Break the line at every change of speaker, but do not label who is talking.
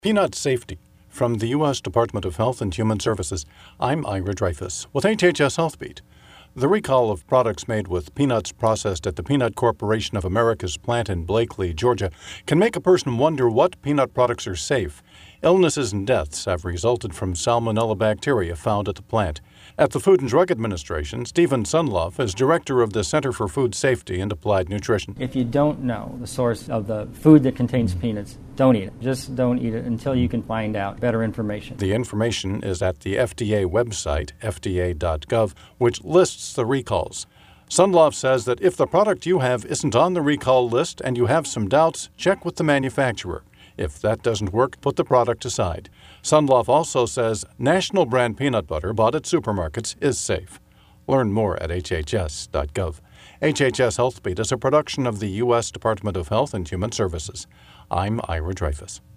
Peanut safety. From the U.S. Department of Health and Human Services, I'm Ira Dreyfus with HHS Healthbeat. The recall of products made with peanuts processed at the Peanut Corporation of America's plant in Blakely, Georgia, can make a person wonder what peanut products are safe. Illnesses and deaths have resulted from salmonella bacteria found at the plant. At the Food and Drug Administration, Stephen Sunloff is director of the Center for Food Safety and Applied Nutrition.
If you don't know the source of the food that contains peanuts, don't eat it. Just don't eat it until you can find out better information.
The information is at the FDA website, fda.gov, which lists the recalls. Sunloff says that if the product you have isn't on the recall list and you have some doubts, check with the manufacturer. If that doesn't work, put the product aside. Sunloff also says national brand peanut butter bought at supermarkets is safe. Learn more at hhs.gov. HHS Healthbeat is a production of the U.S. Department of Health and Human Services. I'm Ira Dreyfus.